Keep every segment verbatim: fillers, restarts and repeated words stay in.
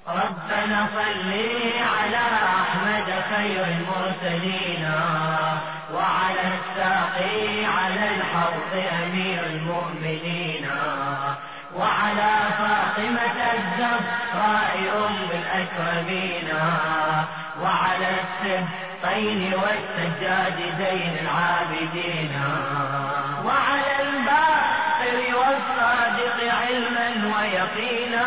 ربنا صل على أحمد خير المرسلين وعلى الساقي على الحوض أمير المؤمنين وعلى فاطمة الزهراء أم الأكرمين وعلى السبطين والسجاد زين العابدين وعلى الباقر والصادق علما ويقينا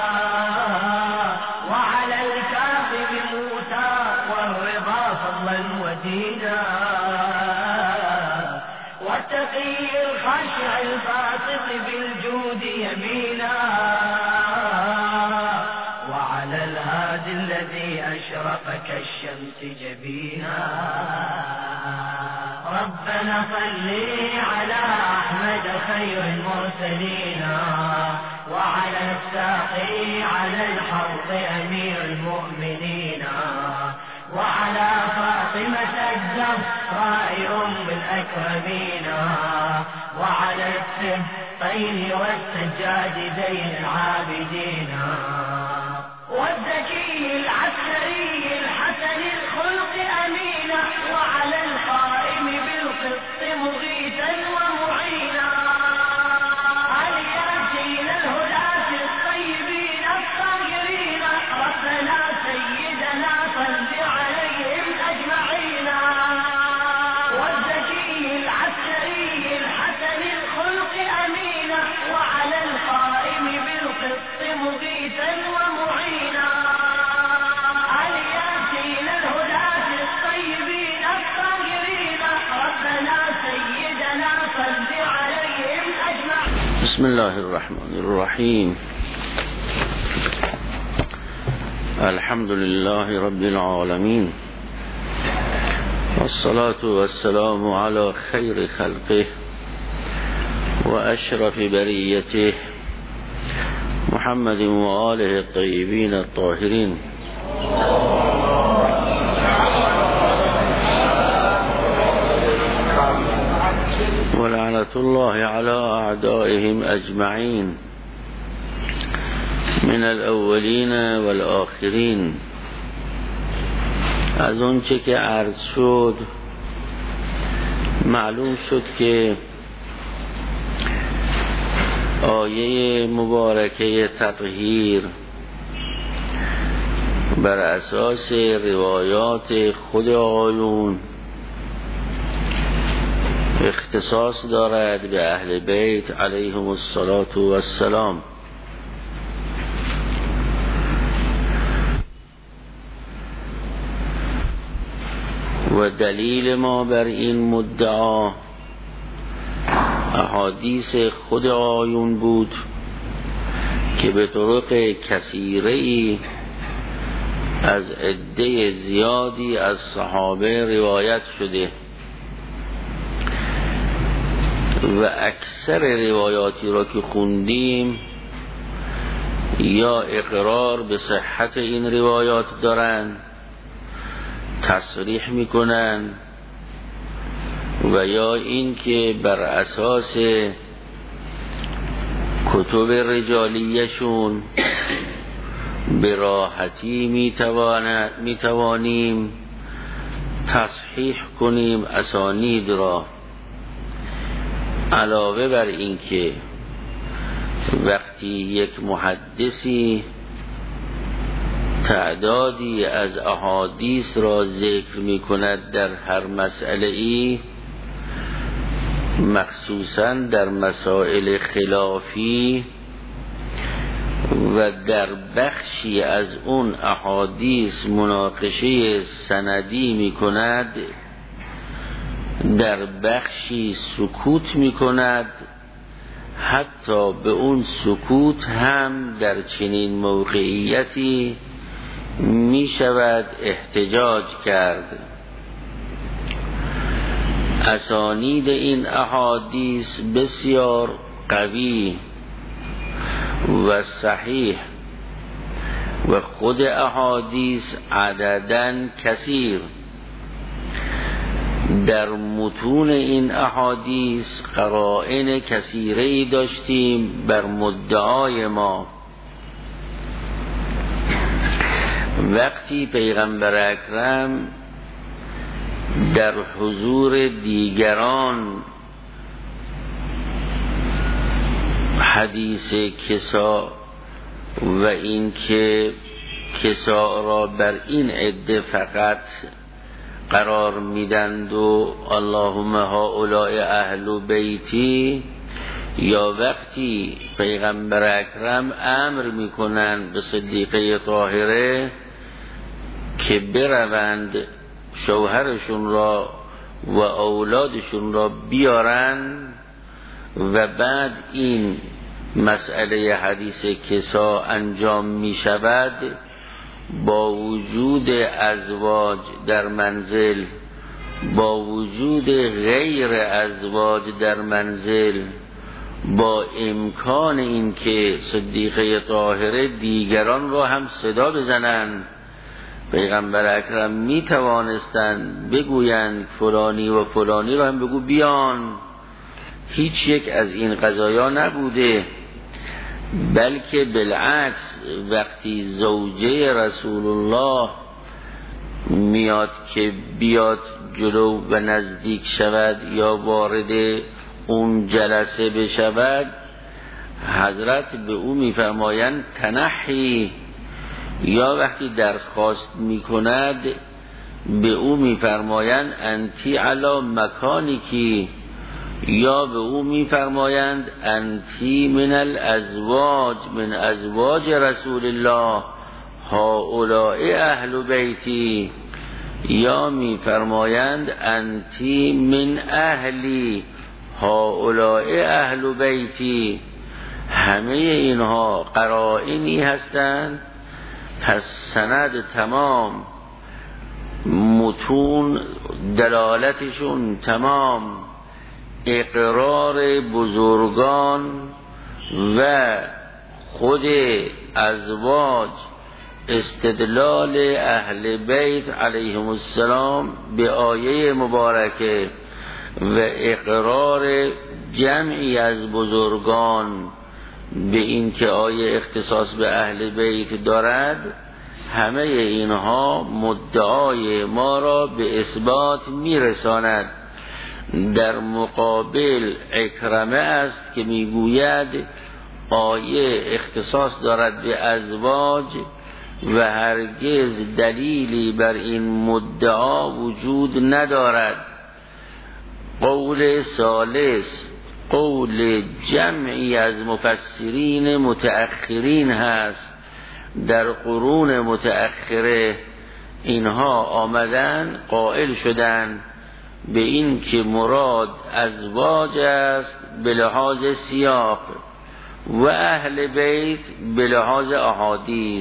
وعلى الكاظم موسى والرضا فضلا ودينا والتقي الخاشع الباسط بالجود يمينا وعلى الهادي الذي أشرق كالشمس جبينا ربنا صل على أحمد خير المرسلين وعلى الساقي على الحوض أمير المؤمنين وعلى فاطمة الزهراء أم الأكرمين وعلى السبطين والسجاد زين العابدين والزكي العسكري الحسن الخلق أمينا وعلى القائم بالقسط مغيثا ومعينا الياسين الهداة الطيبين الطاهرين ربنا سيدنا صل عليهم أجمعين والزكي العسكري الحسن الخلق أمينا وعلى القائم بالقسط مغيثا ومعينا الياسين الهداة الطيبين الطاهرين ربنا سيدنا صل عليهم أجمعين. بسم الله الرحمن الرحيم. الحمد لله رب العالمين والصلاة والسلام على خير خلقه وأشرف بريته محمد وآله الطيبين الطاهرين. ولعنة الله على أعدائهم أجمعين من الأولين والآخرين. از اون چه که عرض شد معلوم شد که آیه مبارکه تطهیر بر اساس روایات خود آقایون اختصاص دارد به اهل بیت علیهم الصلاة والسلام. و دلیل ما بر این مدعا احادیث خود آیون بود که به طرق کثیره‌ای از عده زیادی از صحابه روایت شده و اکثر روایاتی را که خوندیم یا اقرار به صحت این روایات دارند، تصریح میکنن، و یا این که بر اساس کتب رجالیشون به راحتی میتوانیم تصحیح کنیم اسانید را. علاوه بر این که وقتی یک محدثی تعدادی از احادیث را ذکر می کند در هر مسئله ای، مخصوصا در مسائل خلافی و در بخشی از اون احادیث مناقشه سندی می کند، در بخشی سکوت می کند، حتی به اون سکوت هم در چنین موقعیتی می شود احتجاج کرد. اسانید این احادیث بسیار قوی و صحیح و خود احادیث عدداً کثیر. در متون این احادیث قرائن کثیره‌ای داشتیم بر مدعای ما. وقتی پیغمبر اکرم در حضور دیگران حدیث کسا و این که کسا را بر این عده فقط قرار میدند و اللهم هؤلاء اهل بیتی، یا وقتی پیغمبر اکرم امر میکنند به صدیقه طاهره که بروند شوهرشون را و اولادشون را بیارن و بعد این مسئله حدیث کسا انجام می شود، با وجود ازواج در منزل، با وجود غیر ازواج در منزل، با امکان این که صدیقه طاهره دیگران را هم صدا بزنند، پیغمبر اکرم می توانستند بگویند فلانی و فلانی را هم بگو بیان. هیچ یک از این قضایا نبوده، بلکه بالعکس وقتی زوجه رسول الله میاد که بیاد جلو و نزدیک شود یا وارد اون جلسه بشود، حضرت به او میفرمایند تنحی، یا وقتی درخواست میکند به او میفرمایند انتی علی مکانیکی، یا به او میفرمایند انتی من الازواج من ازواج رسول الله هؤلاء اهل بیتی، یا میفرمایند انتی من اهلی هؤلاء اهل بیتی. همه اینها قرائنی هستند. پس سند تمام، متون دلالتشون تمام، اقرار بزرگان و خود ازواج، استدلال اهل بیت علیهم السلام به آیه مبارکه و اقرار جمعی از بزرگان به این که آیه اختصاص به اهل بیت دارد، همه اینها مدعای ما را به اثبات میرساند. در مقابل اکرمه است که میگوید آیه اختصاص دارد به ازواج و هرگز دلیلی بر این مدعا وجود ندارد. قول ثالث قول جمعی از مفسرین متأخرین هست. در قرون متأخره اینها آمدن قائل شدن به این که مراد ازواج است به لحاظ سیاق و اهل بیت به لحاظ احادیث،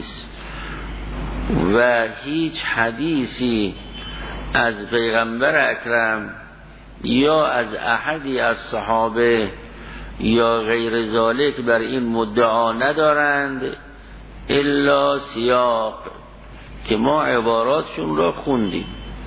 و هیچ حدیثی از پیغمبر اکرم یا از احدی از صحابه یا غیر ذالک بر این مدعا ندارند الا سیاق که ما عباراتشون را خوندیم.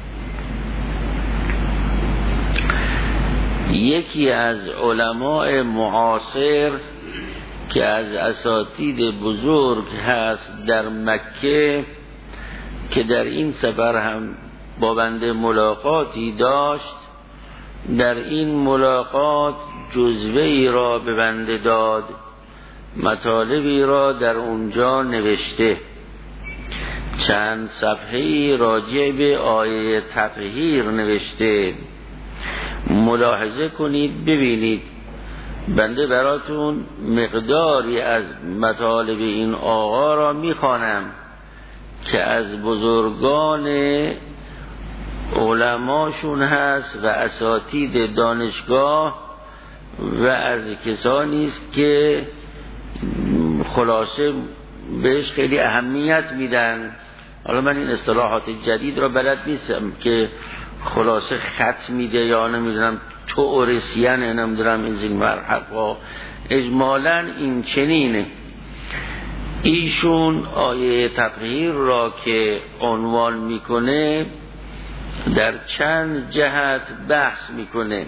یکی از علماء معاصر که از اساتید بزرگ هست در مکه، که در این سفر هم با بنده ملاقاتی داشت، در این ملاقات جزوه‌ای را به بنده داد، مطالبی را در اونجا نوشته، چند صفحه‌ای راجع به آیه تطهیر نوشته. ملاحظه کنید ببینید. بنده براتون مقداری از مطالب این آقا را میخوانم که از بزرگان علماشون هست و اساتید دانشگاه و از کسانی است که خلاصه بهش خیلی اهمیت میدن. حالا من این اصطلاحات جدید را بلد نیستم که خلاصه خط میده یا نمیدونم تو اورسیان نمیدونم این زین مرحبا، اجمالا این چنینه. ایشون آیه تطهیر را که عنوان میکنه در چند جهت بحث میکنه.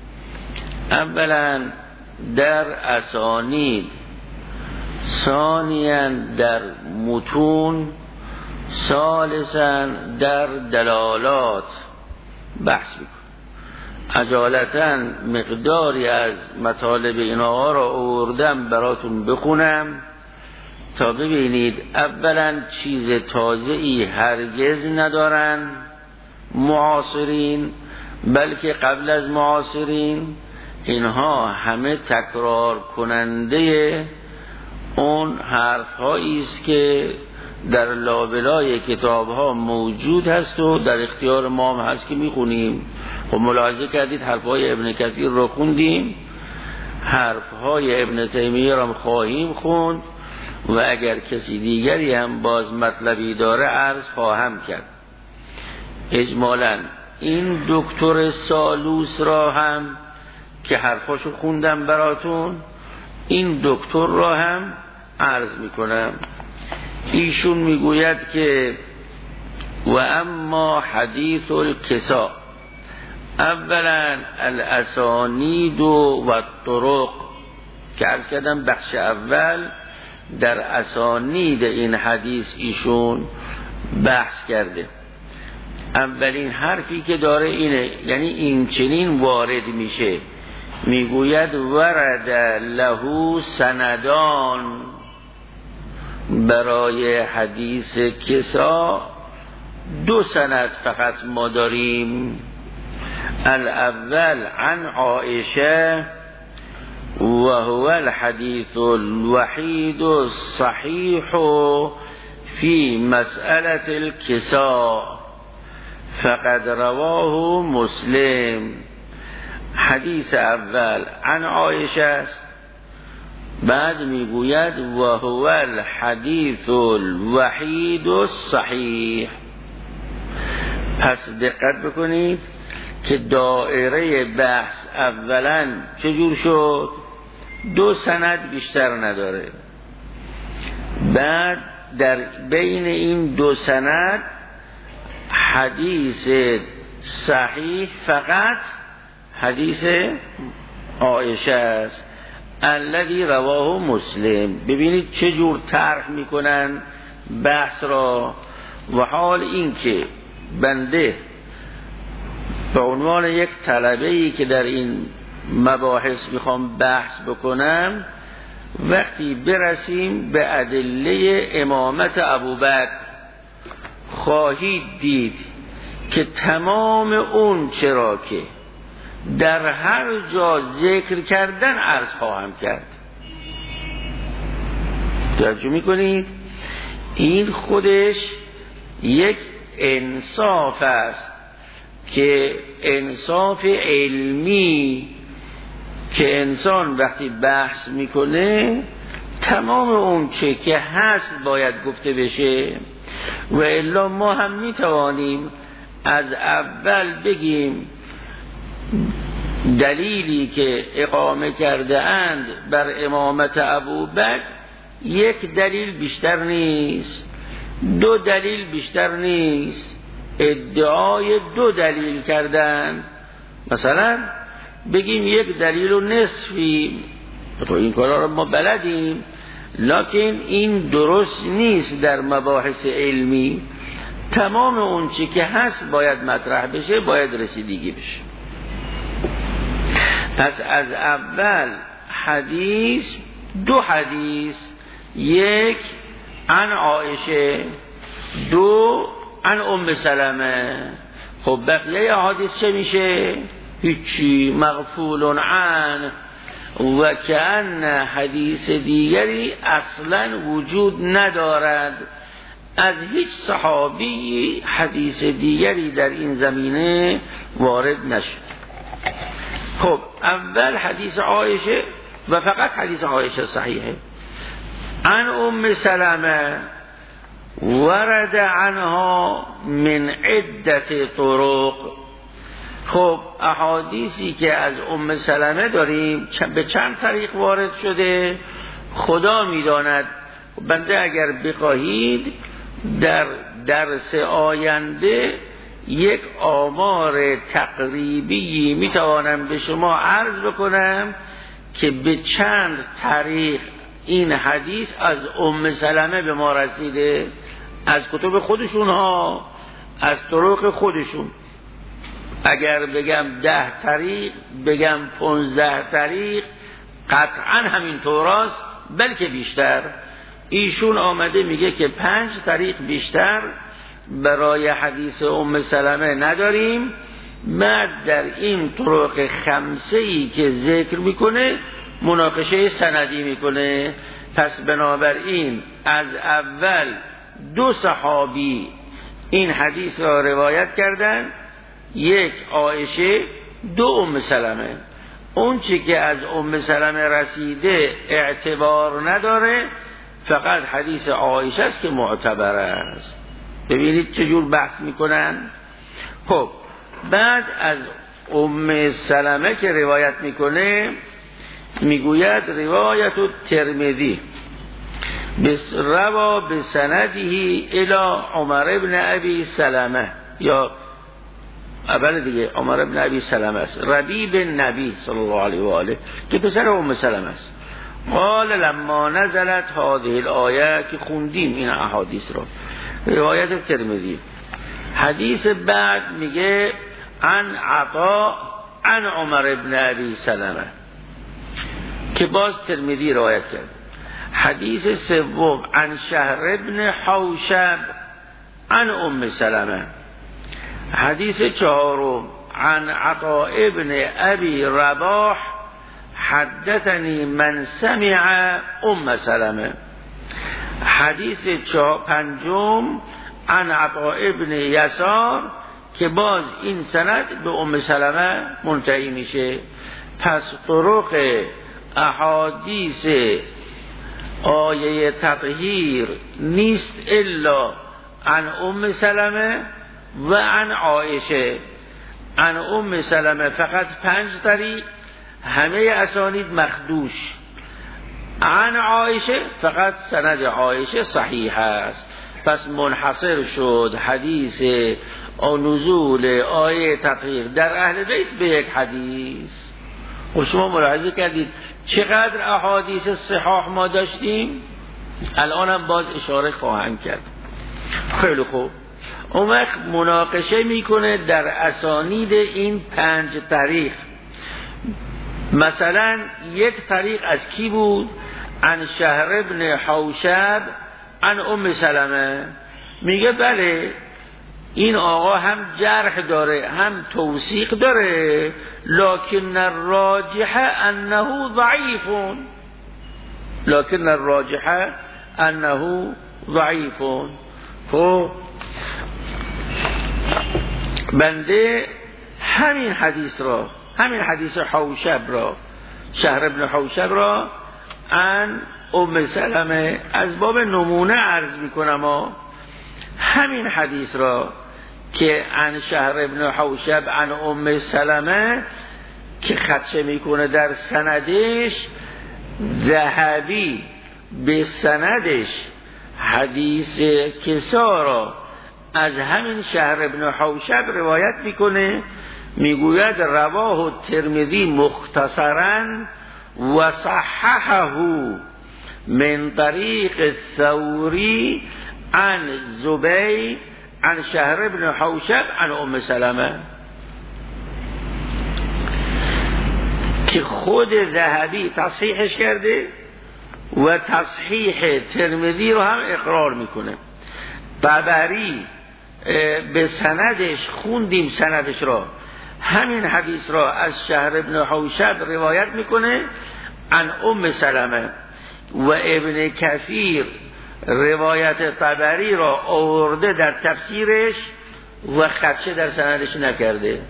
اولا در اسانید، ثانیا در متون، ثالثاً در دلالات بحث میکنم. عجالتاً مقداری از مطالب اینها را آوردم براتون بخونم تا ببینید اولاً چیز تازه‌ای هرگز ندارن معاصرین، بلکه قبل از معاصرین اینها همه تکرار کننده اون حرف‌هایی است که در لابلای کتاب‌ها موجود هست و در اختیار ما هم هست که می‌خونیم. خب ملاحظه کردید حرف‌های ابن کثیر رو خوندیم، حرف‌های ابن تیمیه رو خواهیم خوند و اگر کسی دیگری هم باز مطلبی داره عرض خواهم کرد. اجمالاً این دکتر سالوس را هم که حرفاشو خوندم براتون، این دکتر را هم عرض میکنم. ایشون میگوید که و اما حدیث الکسا، اولا الاسانید و الطرق، که عرض کردم بخش اول در اسانید این حدیث ایشون بحث کرده. اولین حرفی که داره اینه، یعنی این چنین وارد میشه، میگوید ورد له سندان، برای حدیث کسا دو سند فقط ما داریم. الاول عن عائشه و هو الحديث الوحيد الصحيح في مسألة الكساء فقد رواه مسلم. حدیث اول عن عائشه است، بعد میگوید و هو الحدیث الوحید الصحیح. پس دقت بکنید که دایره بحث اولا چجور شد؟ دو سند بیشتر نداره. بعد در بین این دو سند حدیث صحیح فقط حدیث عایشه است الذی رواه مسلم. ببینید چه جور طرح میکنن بحث را. و حال این که بنده به عنوان یک طلبه‌ای که در این مباحث میخوام بحث بکنم، وقتی برسیم به ادله امامت ابوبکر خواهید دید که تمام اون چرا که در هر جا ذکر کردن عرض خواهم کرد. توجه میکنید؟ این خودش یک انصاف است که انصاف علمی که انسان وقتی بحث میکنه تمام اون چه که هست باید گفته بشه. و الا ما هم میتوانیم از اول بگیم دلیلی که اقامه کرده اند بر امامت ابوبکر یک دلیل بیشتر نیست، دو دلیل بیشتر نیست، ادعای دو دلیل کردن. مثلا بگیم یک دلیل و نصفی، تو این کارا رو ما بلدیم، لکن این درست نیست. در مباحث علمی تمام اون چی که هست باید مطرح بشه، باید رسیدگی بشه. پس از اول حدیث، دو حدیث، یک عن عایشه، دو عن ام سلمه. خب بقیه حدیث چه میشه؟ هیچی، مغفول عن. و کأن حدیث دیگری اصلا وجود ندارد، از هیچ صحابی حدیث دیگری در این زمینه وارد نشد. خب اول حدیث عایشه و فقط حدیث عایشه صحیحه. عن ام سلمه ورد عنها من عدت طرق. خب احادیثی که از ام سلمه داریم به چند طریق وارد شده خدا میداند. بنده اگر بخواهید در درس آینده یک آمار تقریبی میتوانم به شما عرض بکنم که به چند طریق این حدیث از ام سلمه به ما رسیده. از کتب خودشون ها، از طرق خودشون. اگر بگم ده طریق، بگم پونزده طریق، قطعا همین طوراست، بلکه بیشتر. ایشون آمده میگه که پنج طریق بیشتر برای حدیث ام سلمه نداریم. بعد در این طرق خمسه ای که ذکر میکنه مناقشه سندی میکنه. پس بنابراین از اول دو صحابی این حدیث را روایت کردن، یک عایشه، دو ام سلمه. اون چی که از ام سلمه رسیده اعتبار نداره، فقط حدیث عایشه است که معتبر است. ببینید چجور بحث میکنن. خب بعد از ام سلمه که روایت میکنه میگوید روایت ترمذی بس روا بسندهی الى عمر ابن ابی سلمه، یا اول دیگه عمر ابن ابی سلمه است، ربیب نبی صلی الله علیه و آله که پسر ام سلمه است. قال لما نزلت هذه الآیه، که خوندیم این احادیث رو، روایت ترمذی. حدیث بعد میگه عن عطا عن عمر ابن ابی سلمه که باز ترمذی روایت کرد. حدیث سوم عن شهر ابن حوشب عن ام سلمه. حدیث چهارم عن عطا ابن ابی رباح حدثنی من سمع ام سلمه. حدیث پنجم عن عطا ابن یسار که باز این سند به ام سلمه منتهی میشه. پس طرق احادیث آیه تطهیر نیست الا عن ام سلمه و عن عایشه. عن ام سلمه فقط پنج طریق، همه اسانید مخدوش. عن عایشه فقط سند عایشه صحیح است. پس منحصر شد حدیث نزول آیه تطهیر در اهل بیت به یک حدیث. و شما ملاحظه کردید چقدر احادیث صحاح ما داشتیم، الان هم باز اشاره خواهم کرد. خیلی خوب، اون وقت مناقشه میکنه در اسانید این پنج طریق. مثلا یک طریق از کی بود؟ عن شهر ابن حوشب عن ام سلمه. میگه بله این آقا هم جرح داره هم توثیق داره، لکن الراجح انه ضعیف، لکن الراجح انه ضعیف. خب بنده همین حدیث را، همین حدیث حوشب را، شهر ابن حوشب را عن ام سلمه از باب نمونه عرض میکنم. و همین حدیث را که عن شهر ابن حوشب عن ام سلمه که خدشه میکنه در سندش، ذهبی به سندش حدیث کسا را از همین شهر ابن حوشب روایت میکنه. میگوید رواه ترمذی مختصرا و صححه من طریق ثوری عن زبید عن شهر ابن حوشب عن ام سلمه، که خود ذهبی تصحیحش کرده و تصحیح ترمذی رو هم اقرار میکنه. طبری به سندش خوندیم، سندش را همین حدیث را از شهر ابن حوشب روایت میکنه عن ام سلمه. و ابن کثیر روایت طبری را آورده در تفسیرش و خدشه در سندش نکرده.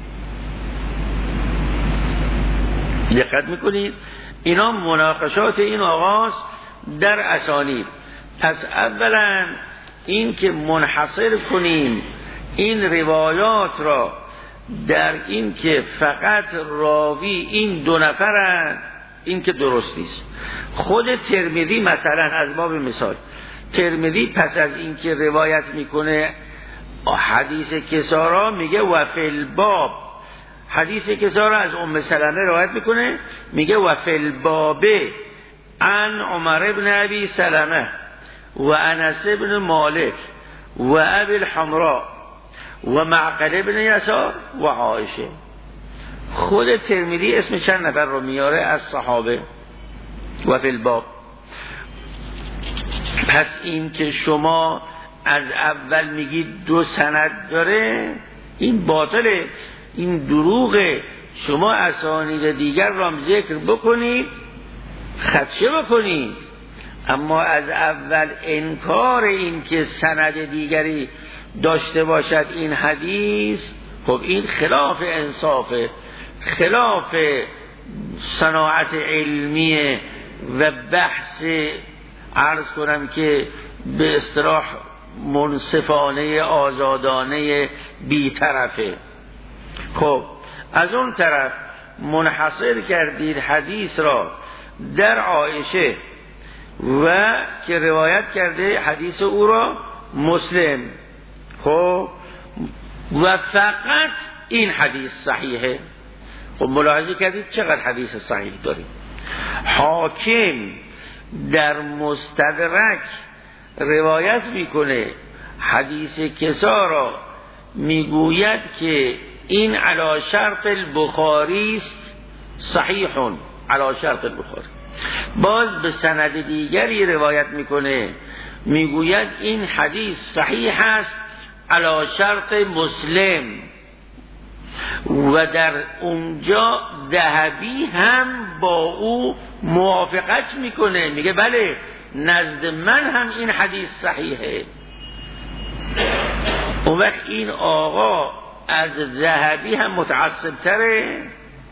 دقت میکنید؟ اینا مناقشات این آغاز در اسانید. پس اولا این که منحصر کنیم این روایات را در این که فقط راوی این دو نفرند، این که درست نیست. خود ترمذی مثلا از باب مثال، ترمذی پس از این که روایت میکنه حدیث کسارا میگه و فی الباب، حدیث کسارا از ام سلمه روایت میکنه میگه و فی الباب عن عمر ابن ابی سلمه و انس بن مالک و ابی الحمراء و معقل بن یسار و عایشه. خود ترمذی اسم چند نفر رو میاره از صحابه و فی الباب. پس این که شما از اول میگید دو سند داره این باطله، این دروغه. شما اسانید دیگر را ذکر بکنید، خدشه بکنید، اما از اول انکار این که سند دیگری داشته باشد این حدیث، خب این خلاف انصافه، خلاف صناعت علمیه و بحث عرض کنم که به اصطلاح منصفانه آزادانه بی‌طرفه. خب از اون طرف منحصر کردید حدیث را در عایشه و که روایت کرده حدیث او را مسلم. خب و فقط این حدیث صحیحه. خب ملاحظه کردید چقدر حدیث صحیح داریم. حاکم در مستدرک روایت میکنه حدیث کسا را، میگوید که این علی شرط البخاری است، صحیحون علی شرط البخاری. باز به سند دیگری روایت میکنه میگوید این حدیث صحیح است علی شرط مسلم، و در اونجا ذهبی هم با او موافقت میکنه، میگه بله نزد من هم این حدیث صحیحه. اون وقت این آقا از ذهبی هم متعصب تره.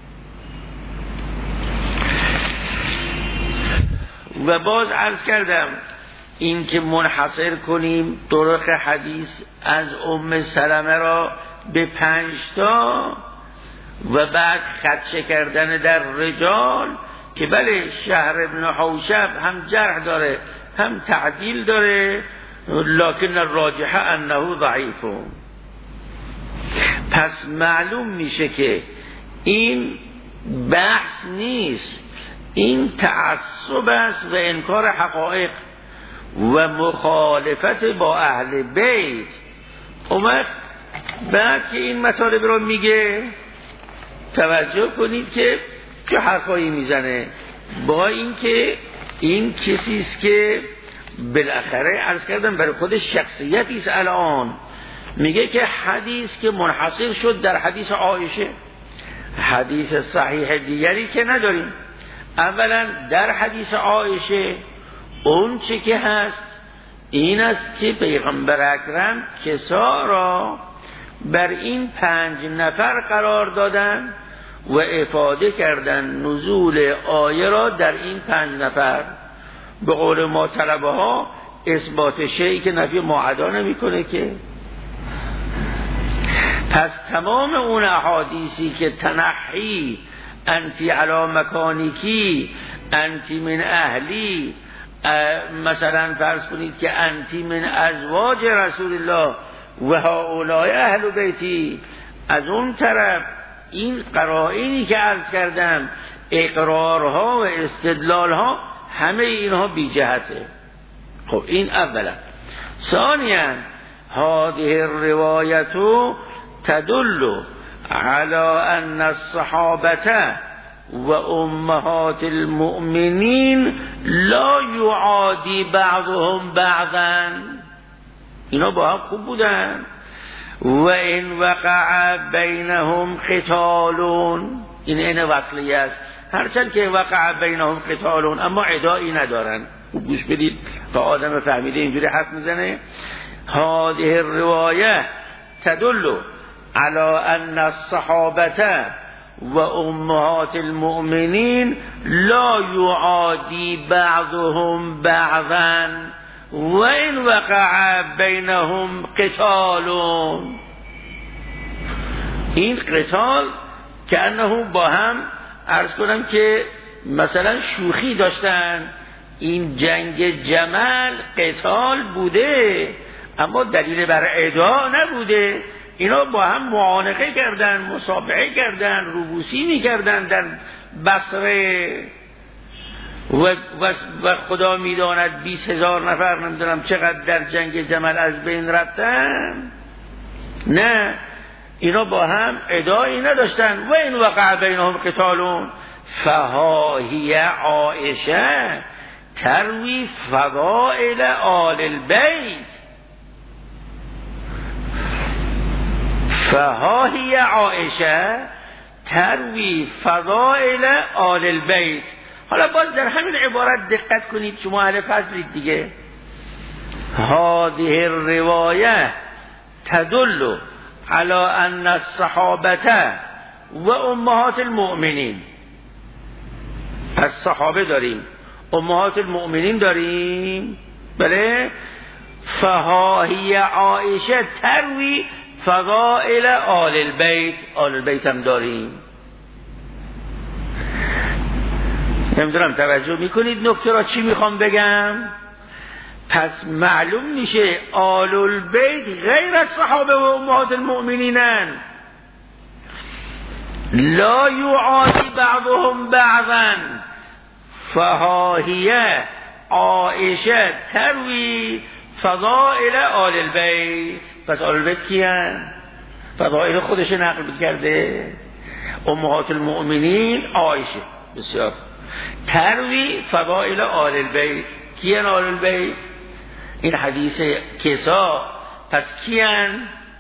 و باز عرض کردم این که منحصر کنیم طرق حدیث از ام سلمه را به پنج تا و بعد خدشه کردن در رجال که بله شهر ابن حوشب هم جرح داره هم تعدیل داره، لکن الراجحه انه ضعیف. پس معلوم میشه که این بحث نیست، این تعصب است و انکار حقایق و مخالفت با اهل بیت. اومد بعد که این مطالب رو میگه توجه کنید که چه حرفایی میزنه، با اینکه این کسی است که بالاخره عرض کردم برای خودش شخصیتی است. الان میگه که حدیث که منحصر شد در حدیث عایشه، حدیث صحیح دیگری که نداریم. اولا در حدیث عایشه اون چه که هست این است که پیغمبر اکرم کسا را بر این پنج نفر قرار دادن و افاده کردن نزول آیه را در این پنج نفر. به قول ما طلبه ها اثبات شیئی که نفی معدا نمی کنه که. پس تمام اون احادیثی که تنحی انتی علا مکانیکی، انتی من اهلی، مثلا فرض کنید که انتی من ازواج رسول الله و هؤلاء اهل بیتی، از اون طرف این قرائنی که عرض کردم اقرارها و استدلالها همه اینها بی جهته. خب این اولا. ثانیا هذه الروایت تدل على ان الصحابه و امهات المؤمنین لا یعادی بعضهم بعضا. اینا با هم خوب بودن. و این وقع بینهم قتالون، این این وصلی است، هرچند که وقع بینهم قتالون اما ادایی ندارن. خوب گوش بدید تا آدم فهمیده اینجوری حرف میزنه. هذه الروایه تدل على ان الصحابه و امهات المؤمنین لا یعادی بعضهم بعضا و این وقع بینهم قتالون. این قتال که انه با هم عرض کنم که مثلا شوخی داشتن. این جنگ جمل قتال بوده اما دلیل بر ادعا نبوده. اینا با هم معانقه کردن، مسابقه کردن، روبوسی میکردن در بصره. و, و خدا میداند بیست هزار نفر نمیدونم چقدر در جنگ جمل از بین رفتن. نه، اینا با هم ادعایی نداشتن. و این وقع بینهم قتالون فهاهی عائشه تروی فضائل آل البیت. فهاهی عائشه تروی فضائل آل البیت. حالا باز در همین عبارت دقت کنید، شما اهل فضلید دیگه. هذه الروایه تدل على ان الصحابه و امهات المؤمنین. پس صحابه داریم، امهات المؤمنین داریم، بله. فهاهی عائشه تروی فضائل آل البیت، آل البیت هم داریم. نمیدونم توجه میکنید نکته را چی میخوام بگم؟ پس معلوم میشه آل البیت غیر از صحابه و امهات المؤمنینن. لا یعادی بعضهم بعضا. فهاهیه عائشه تروی فضائل آل البیت. پس آل البیت کیان؟ فضائل خودش نقل کرده. امهات المؤمنین عایشه. بسیار. تروی فضائل آل البیت. کیان آل البیت؟ این حدیث کسا. پس کیان؟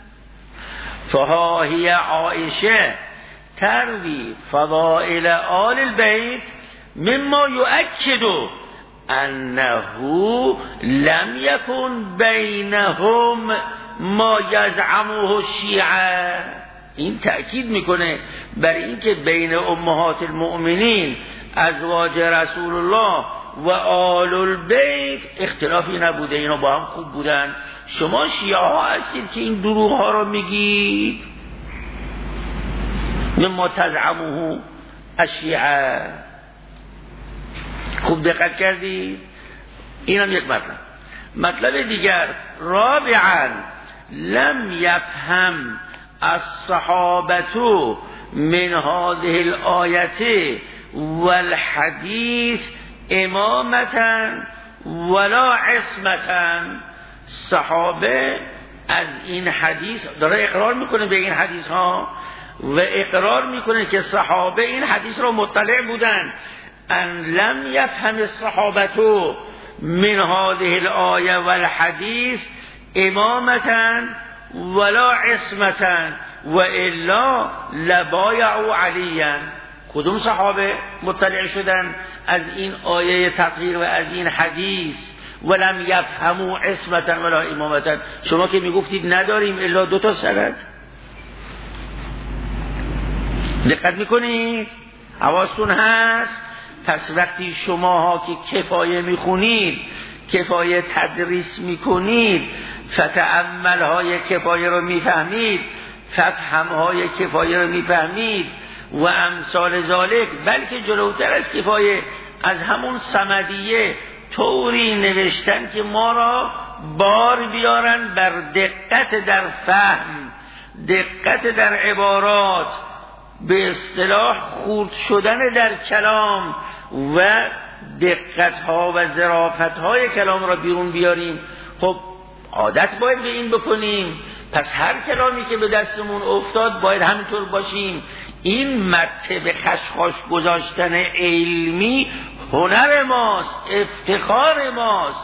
فهاهی عائشه تروی فضائل آل البیت مما یؤکد انه لم یکن بینهم ما یزعمه الشیعه. این تأکید میکنه بر اینکه بین امهات المؤمنین ازواج رسول الله و آل البیت اختلافی نبوده، اینا با هم خوب بودن. شما شیعه ها هستید که این دروغ ها رو میگید. مما تزعمه الشیعه. خوب دقت کردید؟ این هم یک مطلب. مطلب دیگر، رابعا لم یفهم الصحابه من هذه الآیه والحدیث امامتا ولا عصمتا. صحابه از این حدیث داره اقرار میکنه به این حدیث ها و اقرار میکنه که صحابه این حدیث را مطلع بودن. ان لم یفهم الصحابه من هذه الآیه والحدیث امامتا ولا عصمتا و الا لبایعوا علیا. کدوم صحابه مطلع شدن از این آیه تطهیر و از این حدیث ولم یفهموا عصمتا ولا امامتا؟ شما که میگفتید نداریم الا دو تا سند. دقت میکنید؟ حواستون هست؟ پس وقتی شماها که کفایه میخونید، کفایه تدریس میکنید، فتأمل های کفایه رو میفهمید، ففهم های کفایه رو میفهمید و امثال ذالک، بلکه جلوتر از کفایه از همون صمدیه طوری نوشتن که ما را بار بیارن بر دقت در فهم، دقت در عبارات، به اصطلاح خورد شدن در کلام و دقت ها و ظرافت های کلام را بیرون بیاریم. خب عادت باید به این بکنیم. پس هر کلامی که به دستمون افتاد باید همینطور باشیم. این مرتبه خشخاش گذاشتن علمی هنر ماست، افتخار ماست.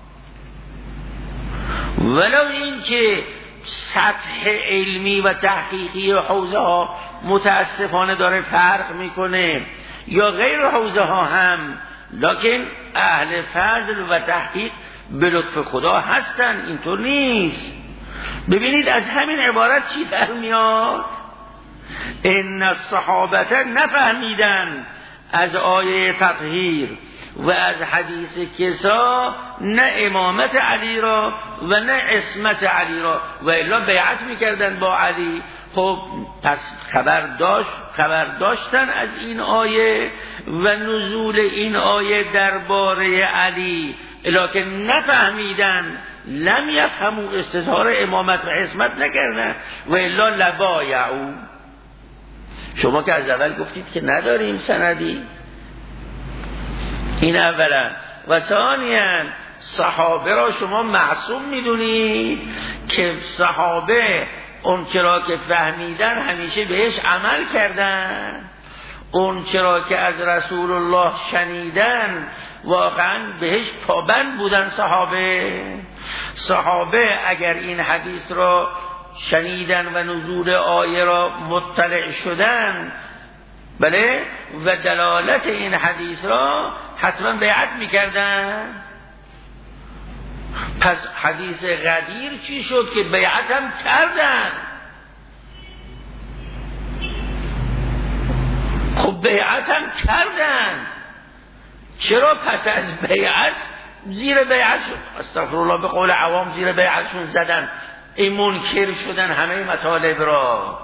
ولو این که سطح علمی و تحقیقی حوزه ها متاسفانه داره فرق میکنه یا غیر حوزه ها هم، لکن اهل فضل و تحقیق به لطف خدا هستن، اینطور نیست. ببینید از همین عبارت چی فهمیاد؟ ان الصحابه نفهمیدن از آیه تطهیر و از حدیث کسا نه امامت علی را و نه عصمت علی را، و الا بیعت میکردن با علی. خب پس خبر داشت خبر داشتن از این آیه و نزول این آیه درباره علی، لکن نفهمیدن، لم یفهموا، استظهار امامت و عصمت نکردن و الا لبایعوا. شما که از اول گفتید که نداریم سندی، این اولا. و ثانیاً صحابه را شما معصوم میدونید که صحابه اون چرا که فهمیدن همیشه بهش عمل کردن، اون چرا که از رسول الله شنیدن واقعا بهش پابند بودن. صحابه صحابه اگر این حدیث را شنیدن و نزول آیه را مطلع شدن، بله، و دلالت این حدیث را حتما بیعت میکردن. پس حدیث غدیر چی شد که بیعت هم کردن؟ خب بیعت هم کردن، چرا پس از بیعت زیر بیعت شد؟ استغفرالله، به قول عوام زیر بیعتشون زدن، این منکر شدن همه مطالب را.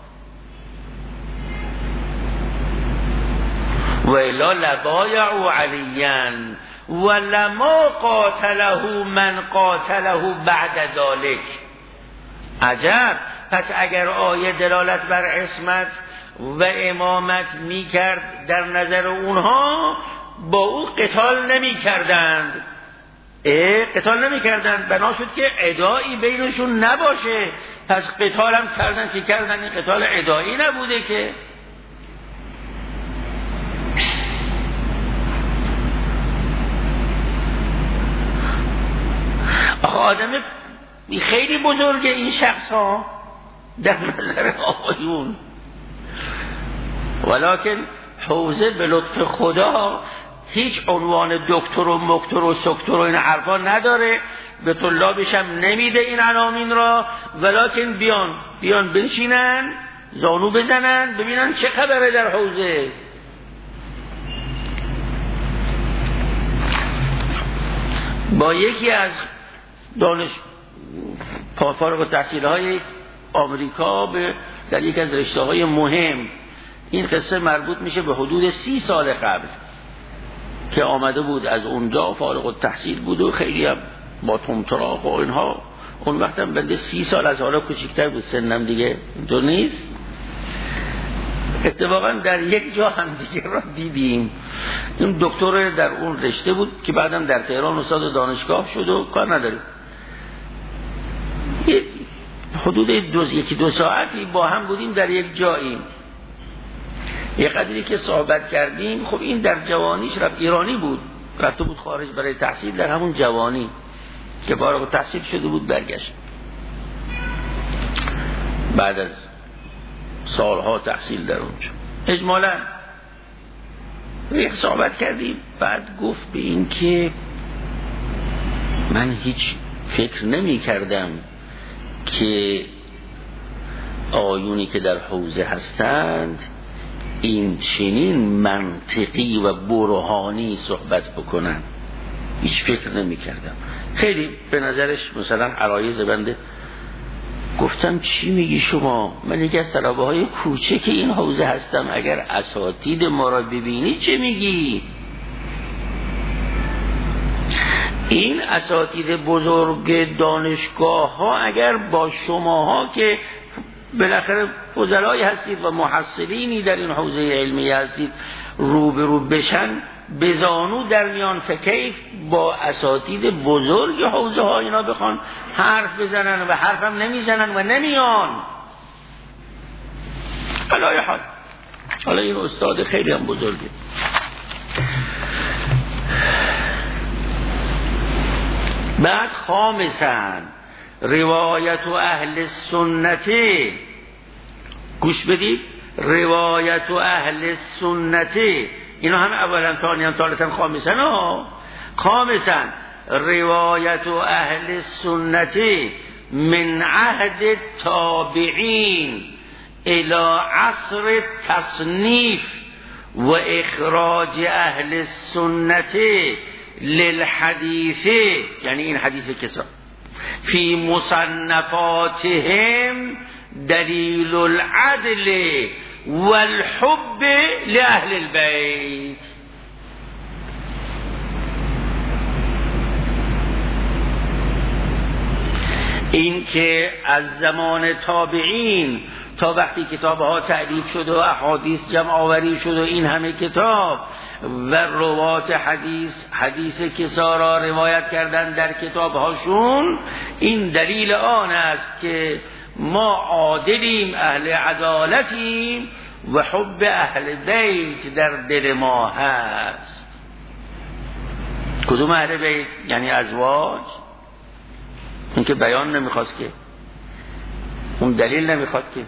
و الا لبایعوا علیاً و لما قاتله من قاتله بعد ذلك. عجب، پس اگر آیه دلالت بر عصمت و امامت می کرد در نظر اونها، با او قتال نمی کردند. اه قتال نمی کردند، بنا شد که عدایی بینشون نباشه. پس قتال هم کردن که کردن، این قتال عدایی نبوده که. آخه آدم خیلی بزرگه این شخص ها در نظر آقایون، ولیکن حوزه به لطف خدا هیچ عنوان دکتر و مکتر و سکتر و این حرفا نداره، به طلابش هم نمیده این عناوین را، ولیکن بیان بیان بنشینن زانو بزنن ببینن چه خبره در حوزه. با یکی از دانش فارغ التحصیل های آمریکا به در یک از رشته های مهم، این قصه مربوط میشه به حدود سی سال قبل که آمده بود از اونجا، فارغ التحصیل بود و خیلی هم با تمطراق و اینها. اون وقت هم بنده سی سال از حالا کوچکتر بود سنم، دیگه اینطور نیست. اتفاقا در یک جا هم دیگه را دیدیم، این دکتر در اون رشته بود که بعدم در تهران استاد دانشگاه شد و کار نداره. حدود دو یکی دو ساعتی با هم بودیم در یک جایی، یه قدری که صحبت کردیم. خب این در جوانیش رفت، ایرانی بود، رفته بود خارج برای تحصیل، در همون جوانی که فارغ التحصیل شده بود برگشت بعد از سالها تحصیل در اونجا. اجمالا یک صحبت کردیم، بعد گفت به این که من هیچ فکر نمی کردم که آیونی که در حوزه هستند این چنین منطقی و برهانی صحبت بکنن، هیچ فکر نمی کردم. خیلی به نظرش مثلا عرایض بنده. گفتم چی میگی شما؟ من یکی از طلبه های کوچک این حوزه هستم، اگر اساتید ما را ببینی چه میگی؟ این اساتید بزرگ دانشگاه ها اگر با شماها که بالاخره فضلایی هستید و محصلینی در این حوزه علمی هستید روبرو بشن، بزانو در میان، فکیف با اساتید بزرگ حوزه ها اینا بخوان حرف بزنن و حرفم نمیزنن و نمیان. علای حال حالا این استاد خیلی هم بزرگه. بعد خامساً روایت و اهل سنتی، گوش بدید، روایت و اهل سنتی، اینا هم اولا ثانیا ثالثا خامسا ها. خامسا روایت و اهل سنتی من عهد تابعین الى عصر تصنیف و اخراج اهل سنتی للحدیث، یعنی این حدیث کسا فی مصنفاتهم دلیل العدل والحب لأهل البيت. این که از زمان تابعین تا وقتی کتابها تألیف شد و احادیث جمع آوری شد و این همه کتاب، و روات حدیث حدیث کسا را روایت کردن در کتابهاشون، این دلیل آن است که ما عادلیم، اهل عدالتیم و حب اهل بیت در دل ما هست. کدوم اهل بیت؟ یعنی ازواج. این که بیان نمیخواست، که اون دلیل نمیخواد که،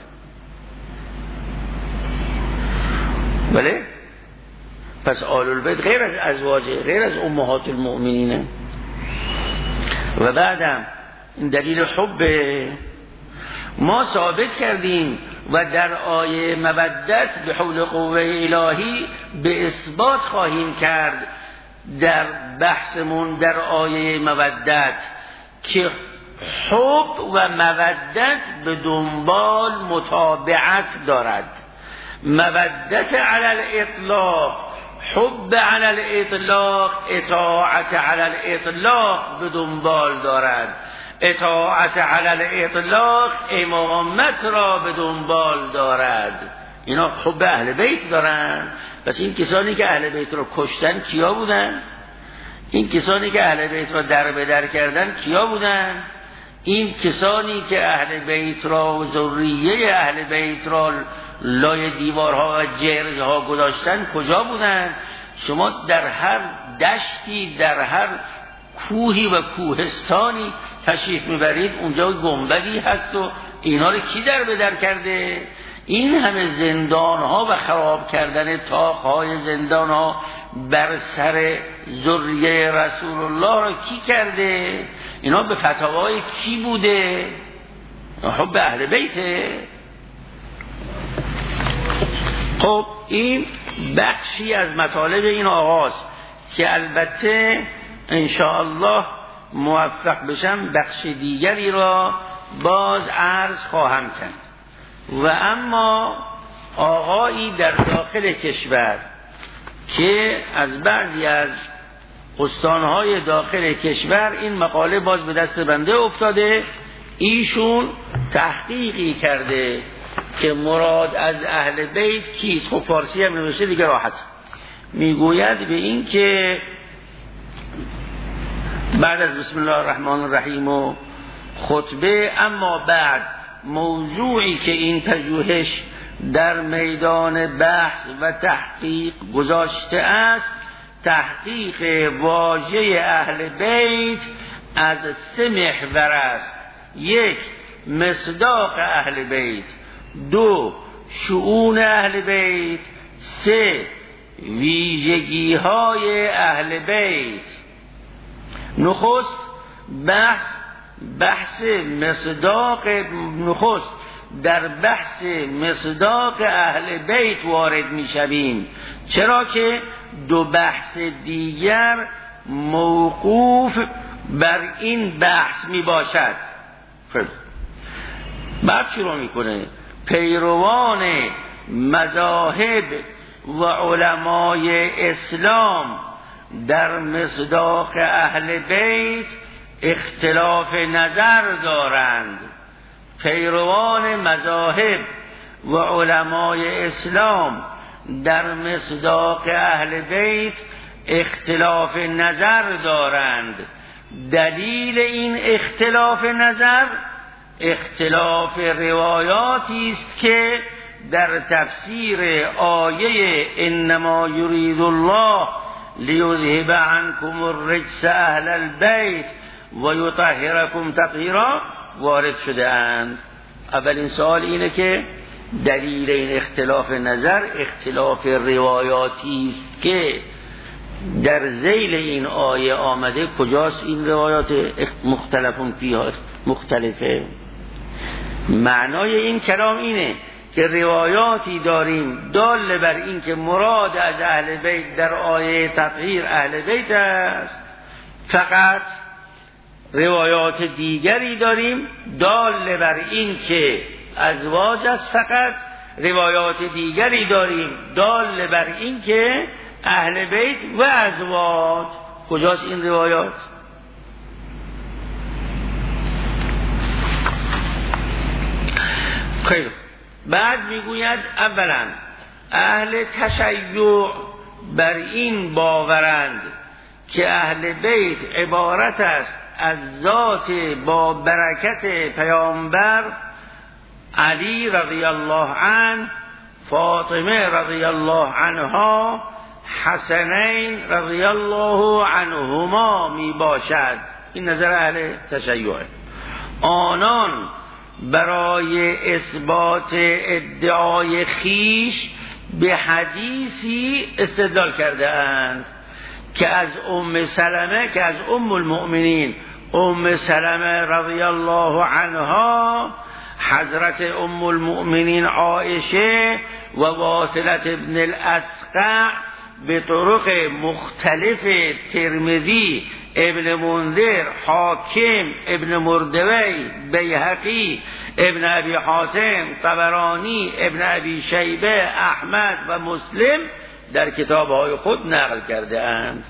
بله. پس آل البیت غیر از ازواجه، غیر از امهات المؤمنینه. و بعدم این دلیل حب ما ثابت کردیم و در آیه مودت به حول قوه الهی به اثبات خواهیم کرد در بحثمون در آیه مودت که حب و مودت به دنبال متابعت دارد. مودت علی الاطلاق، حب علی الاطلاق، اطاعت علی الاطلاق به دنبال دارد. اطاعت علی الاطلاق امامت را به دنبال دارد. اینا حب اهل بیت دارن. پس این کسانی که اهل بیت را کشتن کیا بودن؟ این کسانی که اهل بیت را در به در کردن کیا بودن؟ این کسانی که اهل بیت را و ذریه اهل بیت را لای دیوارها و جرجها گذاشتن کجا بودن؟ شما در هر دشتی، در هر کوهی و کوهستانی تشریف میبرید، اونجا گنبدی هست و اینا رو کی در به در کرده؟ این همه زندانها و خراب کردن طاقهای زندانها بر سر ذریه رسول الله را کی کرده؟ اینا به فتاوای کی بوده؟ حب اهل بیته. خب این بخشی از مطالب این آغاز که البته انشاءالله موفق بشم بخش دیگری را باز عرض خواهم کرد. و اما آقایی در داخل کشور که از بعضی از استانهای داخل کشور این مقاله باز به دست بنده افتاده، ایشون تحقیقی کرده که مراد از اهل بیت کیست. خب فارسی هم نوشته دیگه راحت. میگوید به این که بعد از بسم الله الرحمن الرحیم و خطبه، اما بعد موضوعی که این پژوهش در میدان بحث و تحقیق گذاشته است، تحقیق واژه اهل بیت از سه محور است. یک، مصداق اهل بیت. دو، شؤون اهل بیت. سه، ویژگی های اهل بیت. نخست بحث بحث مصداق نخست در بحث مصداق اهل بیت وارد می شویم، چرا که دو بحث دیگر موقوف بر این بحث می باشد. خب بعد شروع می کنه پیروان مذاهب و علمای اسلام در مصداق اهل بیت اختلاف نظر دارند. پیروان مذاهب و علمای اسلام در مصداق اهل بیت اختلاف نظر دارند. دلیل این اختلاف نظر اختلاف روایاتی است که در تفسیر آیه انما یرید الله لیذهب عنکم الرجس اهل البیت و یطهرکم تطهیرا وارد شده اند. اولین سوال اینه که دلیل این اختلاف نظر اختلاف روایاتی است که در ذیل این آیه آمده. کجاست این روایات مختلفون فیها مختلفه؟ معنای این کلام اینه که روایاتی داریم دال بر این که مراد از اهل بیت در آیه تطهیر اهل بیت است، فقط روایات دیگری داریم دال بر این که ازواج است، فقط روایات دیگری داریم دال بر این که اهل بیت و ازواج. کجاست این روایات؟ خیلی بعد میگوید اولا اهل تشیع بر این باورند که اهل بیت عبارت است از ذات با برکت پیامبر علی رضی الله عنه، فاطمه رضی الله عنها، حسنین رضی الله عنهما می باشد. این نظر اهل تشیعه. آنان برای اثبات ادعای خیش به حدیثی استدلال کرده اند که از ام سلمه که از ام المؤمنین ام سلمه رضی الله عنها، حضرت ام المؤمنین عایشه و واصلة ابن الاسقع به طرق مختلف ترمذی، ابن منذر، حاکم، ابن مردوی، بیهقی، ابن ابی حاتم، طبرانی، ابن ابی شیبه، احمد و مسلم در کتابهای خود نقل کرده اند.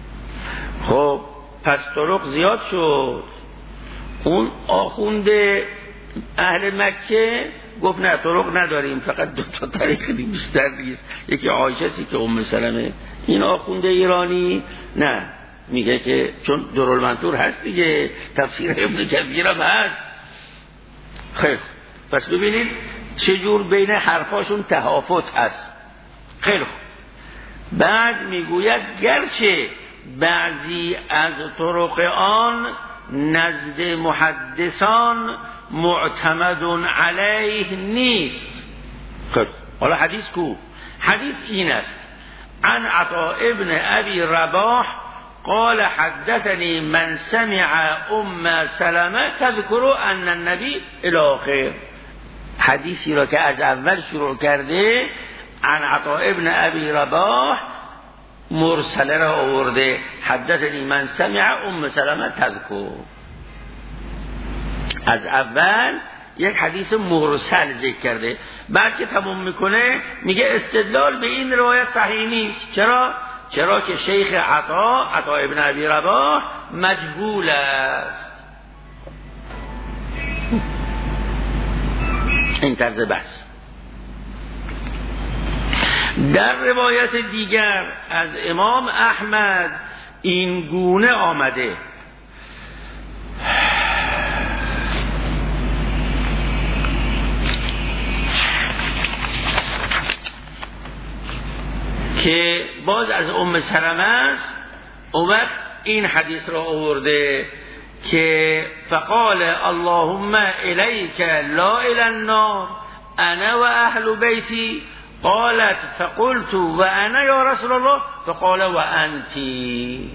خب پس طرق زیاد شد. اون آخوند اهل مکه گفت نه طرق نداریم، فقط دو تا طریق بیشتر نیست، یکی عایشه سی که ام سلمه. این آخوند ایرانی نه، میگه که چون درالمنثور هست دیگه، تفسیر ابن کثیر هم هست. خیلی پس ببینید چجور بین حرفاشون تهافت هست. خیلی بعد میگوید گرچه بعضی از طرق آن نزد محدثان معتمد علیه نیست. خب حالا حدیث کو؟ حدیث این است: عن عطاء ابن ابی رباح قال حدثني من سمع ام سلمه تذكر ان النبي الى آخر. حدیثی را که از اول شروع کرده عن عطاء ابن ابی رباح مرسله را آورده، حدثني من سمع ام سلمه تذكر. از اول یک حدیث مرسل ذکر کرده، بعد که تموم میکنه میگه استدلال به این روایت صحیح نیست. چرا؟ چرا که شیخ عطا عطا ابن ابی رباح مجهول است. این طرز بحث. در روایت دیگر از امام احمد این گونه آمده: که باز از ام سلمه است، اومد این حدیث را آورده که فقال اللهم الیک لا الی النار انا و اهل بیتی، قالت فقلت و انا یا رسول الله، فقال و انتی.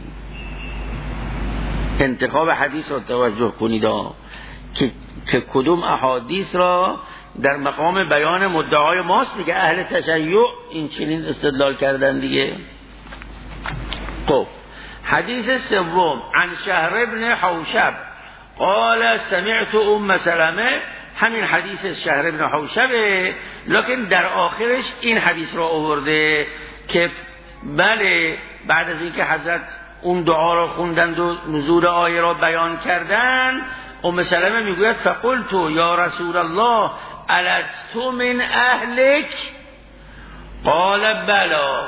انتخاب حدیث را توجه کنید که, که کدوم احادیث را در مقام بیان مدعای ماست دیگه. اهل تشیع این چنین استدلال کردن دیگه. خب حدیث سوم عن شهر ابن حوشب قال سمعت ام سلمه، همین حدیث شهر ابن حوشبه، لکن در آخرش این حدیث را آورده که بله بعد از اینکه حضرت اون دعا را خوندند و نزول آیه را بیان کردند، ام سلمه میگوید فقلت یا رسول الله الست من اهلک؟ قال بلا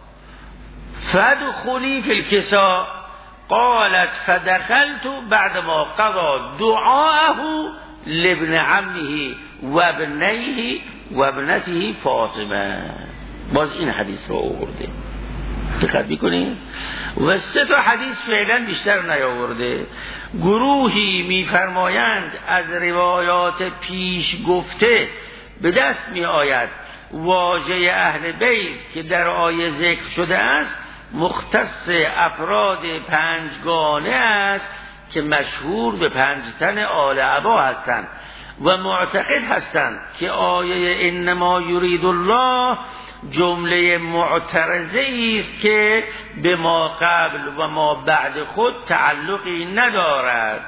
فادخلی فی الکساء. قالت فدخلت بعدما قضى دعاءه لابن عمه و ابنیه و ابنته فاطمه. باز این حدیث رو آورده، دقت بکنید. و سه تا حدیث فعلا بیشتر نیاورده. گروهی میفرمایند از روایات پیش گفته به دست می آید واژه اهل بیت که در آیه ذکر شده است مختص افراد پنجگانه است که مشهور به پنج تن آل عبا هستند و معتقد هستند که آیه انما یرید الله جمله معترضه است که به ما قبل و ما بعد خود تعلقی ندارد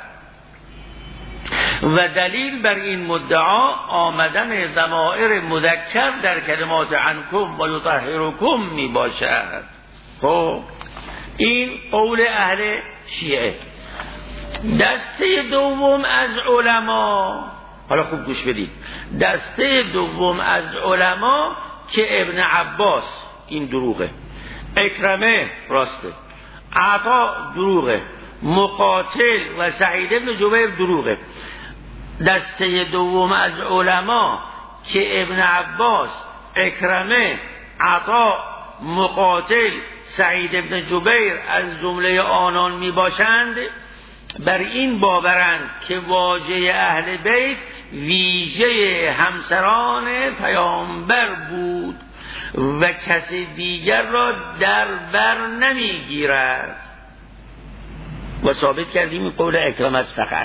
و دلیل بر این مدعا آمدن ضمائر مذکر در کلمات عنکم و یطهرکم می باشد. خب این قول اهل شیعه. دسته دوم از علما، حالا خوب گوش بدید، دسته دوم از علما که ابن عباس، این دروغه، اکرمه راسته، عطا دروغه، مقاتل و سعید ابن جبیر دروغه. دسته دوم از علما که ابن عباس، اکرمه، عطا، مقاتل، سعید ابن جبیر از جمله آنان می باشند، بر این باورند که واژه اهل بیت ویژه همسران پیامبر بود و کسی دیگر را در بر نمی گیرد و ثابت کردیم این قول اکرم است. فقط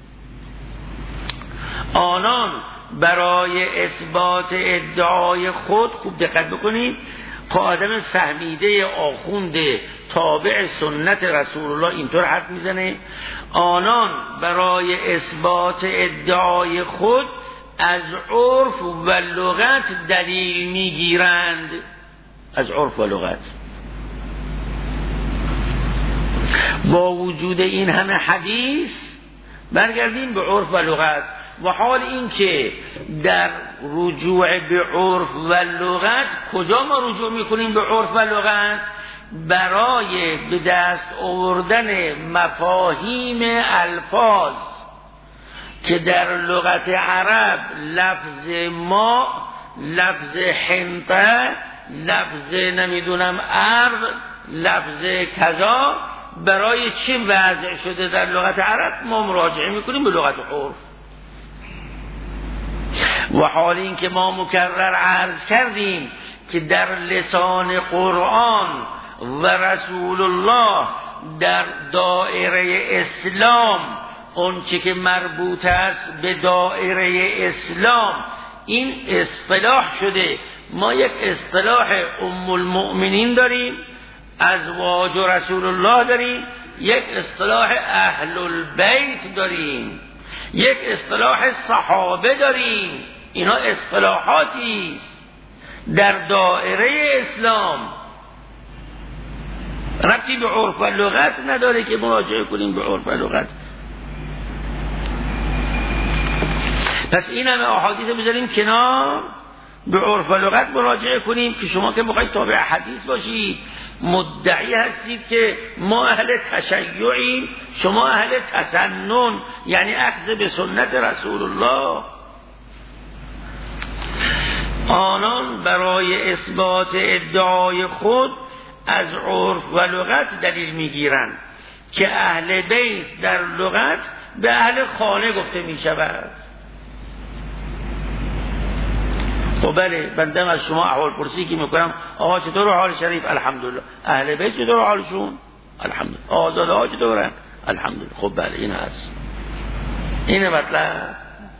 آنان برای اثبات ادعای خود، خوب دقت بکنید که آدم فهمیده آخوند تابع سنت رسول الله اینطور حرف میزنه، آنان برای اثبات ادعای خود از عرف و لغت دلیل میگیرند. از عرف و لغت. با وجود این همه حدیث برگردیم به عرف و لغت، و حال این که در رجوع به عرف و لغت کجا ما رجوع میکنیم به عرف و لغت؟ برای به دست آوردن مفاهیم الفاظ که در لغت عرب لفظ ما، لفظ حنطه، لفظ نمیدونم ارض، لفظ کذا برای چی وضع شده در لغت عرب، ما مراجعه میکنیم به لغت عرف. و حال این که ما مکرر عرض کردیم که در لسان قرآن و رسول الله در دایره اسلام اون چه که مربوط است به دایره اسلام این اصطلاح شده. ما یک اصطلاح ام المؤمنین داریم، ازواج و رسول الله داریم، یک اصطلاح اهل البیت داریم، یک اصطلاح صحابه داریم. اینا اصطلاحاتی است در دایره اسلام، ربطی به عرف و لغت نداره که مراجعه کنیم به عرف و لغت. پس این همه احادیث بذاریم کنار، به عرف و لغت مراجعه کنیم که شما که میخواید تابع حدیث باشید، مدعی هستید که ما اهل تشیعیم، شما اهل تسنن، یعنی اخذ به سنت رسول الله. آنان برای اثبات ادعای خود از عرف و لغت دلیل میگیرند که اهل بیت در لغت به اهل خانه گفته میشود. خب بله، بنده از شما احوال پرسی که میکنم، آقا چطور حال شریف؟ الحمدلله. اهل بیت چطور حالشون؟ الحمدلله. آزاده ها چطورن؟ الحمدلله. خب بله، این هست، اینه مطلب.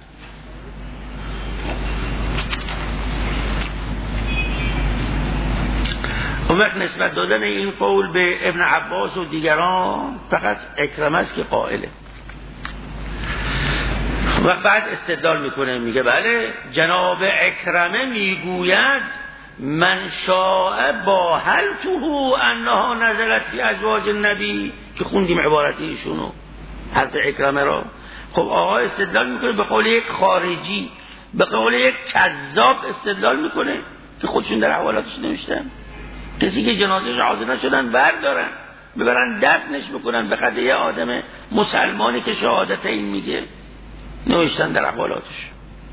اون وقت نسبت دادن این قول به ابن عباس و دیگران فقط اکرمه است که قائله. و بعد استدلال میکنه، میگه بله جناب اکرمه میگوید من شاء با حلته انها نزلت فی ازواج النبی، که خوندیم عبارت ایشونو، حرف اکرمه را. خب آقا استدلال میکنه به قول یک خارجی، به قول یک کذاب استدلال میکنه که خودشون در احوالاتش نوشتن. کسی که جنازهش حاضر نشدن بردارن ببرن دفنش بکنن به خاطر یه آدم مسلمانی که شهادتین میگه، نوشتن در احوالاتش.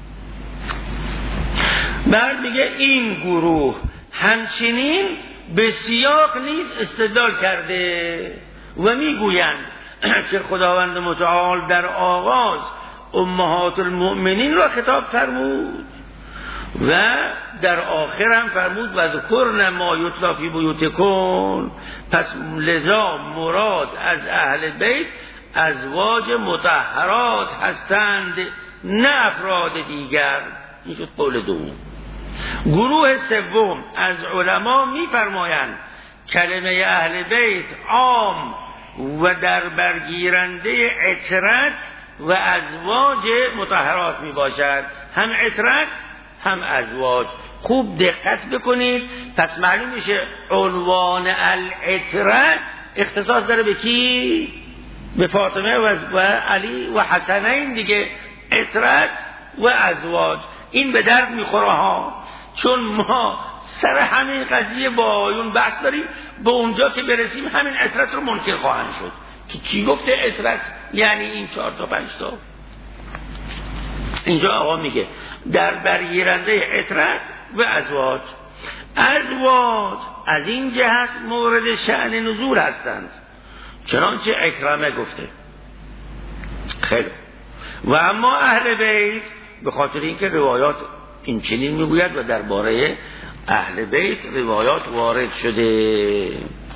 بعد میگه این گروه همچنین به سیاق نیز استدلال کرده و میگویند که خداوند متعال در آغاز امهات المؤمنین را خطاب فرمود و در آخر هم فرمود و ذکرن ما یتلی فی بیوتکن، پس لذا مراد از اهل بیت ازواج مطهرات هستند نه افراد دیگر. این شد قول دوم. گروه سوم از علما میفرمایند کلمه اهل بیت عام و در برگیرنده عترت و ازواج مطهرات می باشد، هم عترت هم ازواج. خوب دقت بکنید، پس معلوم میشه عنوان العترت اختصاص داره به کی؟ به فاطمه و علی و حسنین دیگه. عترت و ازواج این به درد میخوره ها، چون ما سر همین قضیه با آیون بحث داریم، به اونجا که برسیم همین عترت رو منکر خواهند شد که کی گفته عترت یعنی این چهار تا پنج تا. اینجا آقا میگه در برگیرنده عترت و ازواج، ازواج از این جهت مورد شأن نزول هستند چنانچه اکرمه گفته. خیلی و اما اهل بیت به خاطر اینکه روایات این چنین میگوید و درباره اهل بیت روایات وارد شده.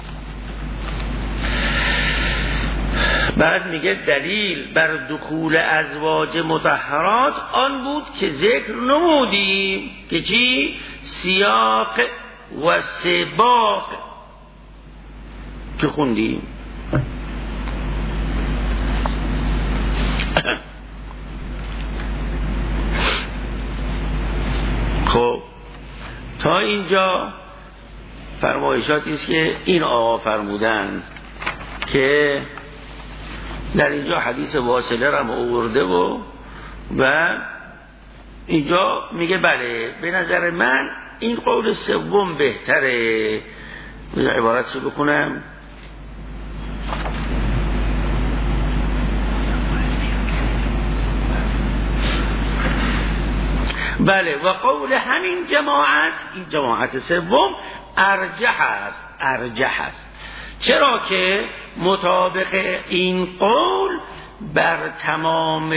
بعد میگه دلیل بر دخول ازواج مطهرات آن بود که ذکر نمودیم که چی؟ سیاق و سباق که خوندیم. خب تا اینجا فرمایشاتی است که این آقا فرمودن که در اینجا حدیث واصله را آورده و و اینجا میگه بله به نظر من این قول سوم بهتره. عبارت رو بکنم. بله و قول همین جماعت، این جماعت سوم ارجح است، ارجح است. چرا که مطابق این قول بر تمام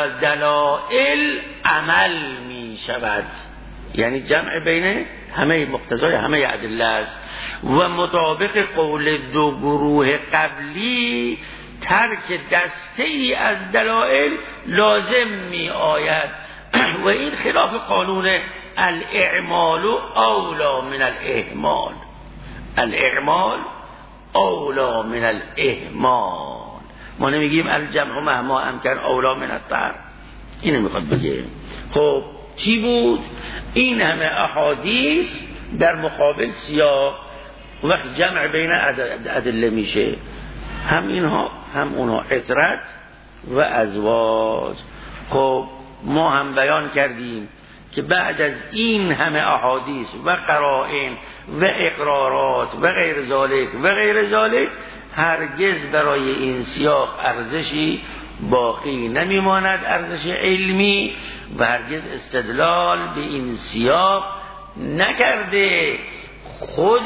دلائل عمل می شود، یعنی جمع بین همه مقتضای همه ادله است و مطابق قول دو گروه قبلی ترک دسته ای از دلائل لازم می آید و این خلاف قانون الاعمال اولا من الاهمال. الاعمال اولا من الاهمال. ما نمیگیم الجمع مهما امکن اولا من الطرح، اینو میخواد بگه. خب چی بود؟ این همه احادیث در مقابل سیاق وقت جمع بین ادله میشه، هم اینها هم اونها، عترت و ازواج. خب ما هم بیان کردیم که بعد از این همه احادیث و قرائن و اقرارات و غیر ذالک و غیر ذالک هرگز برای این سیاق ارزشی باقی نمیماند، ارزش علمی، و هرگز استدلال به این سیاق نکرده. خود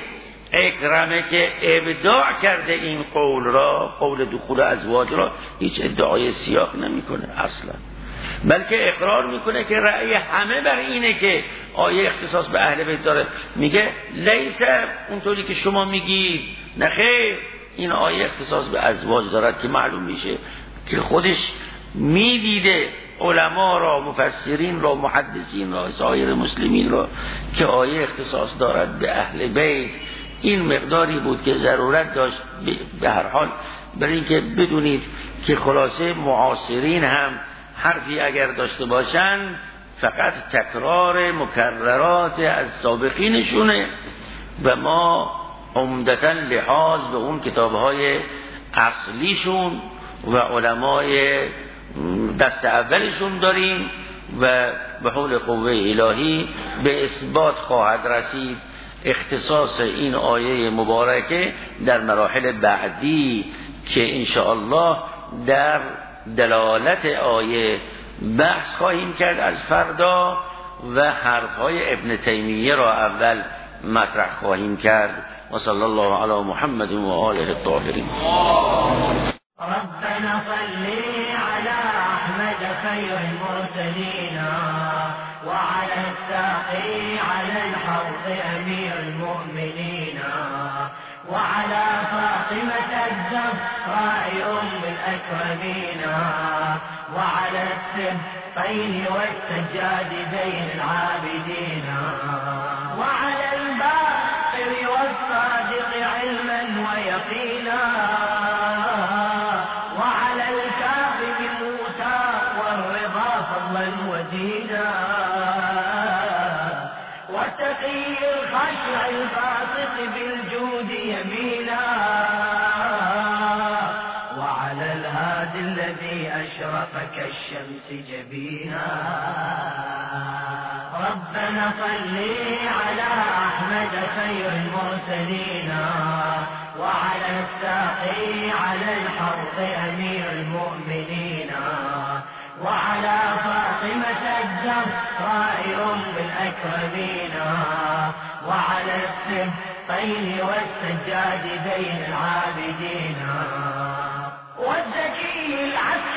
اکرمه که ابداع کرده این قول را، قول دخول ازواج را، هیچ ادعای سیاق نمیکنه اصلا، بلکه اقرار میکنه که رأی همه بر اینه که آیه اختصاص به اهل بیت داره. میگه لیس اونطوری که شما میگید، نه خیر، این آیه اختصاص به ازواج دارد که معلوم میشه که خودش میدیده علما را، مفسرین را، محدثین را، سایر مسلمین را که آیه اختصاص دارد به اهل بیت. این مقداری بود که ضرورت داشت به هر حال برای اینکه بدونید که خلاصه معاصرین هم حرفی اگر داشته باشند فقط تکرار مکررات از سابقینشونه و ما عمدتاً لحاظ به اون کتابهای اصلیشون و علمای دست اولشون داریم و به حول قوه الهی به اثبات خواهد رسید اختصاص این آیه مبارکه در مراحل بعدی که انشاءالله در دلالت آیه بحث خواهیم کرد از فردا و حرفهای ابن تیمیه را اول مطرح خواهیم کرد. و صلی الله علی محمد و آله الطاهرین. ربنا صلی علی احمد خیر المرسلین وعلى الساقي على الحوض امیر المؤمنین وعلى فاطمة الزهراء ام الاكرمين وعلى السبطين والسجاد بين العابدين وعلى الباقر والصادق علما ويقينا وعلى الكاظم موسى والرضا فضلا ودينا والتقي الخشع الباسط بالجود يمينا وعلى الهادي الذي أشرق كالشمس جبينا ربنا صل على أحمد خير المرسلين وعلى الساقي على الحوض أمير المؤمنين وعلى فاطمة الزهراء أم الأكرمين وعلى السبطين والسجاد بين العابدين والزكي العسكري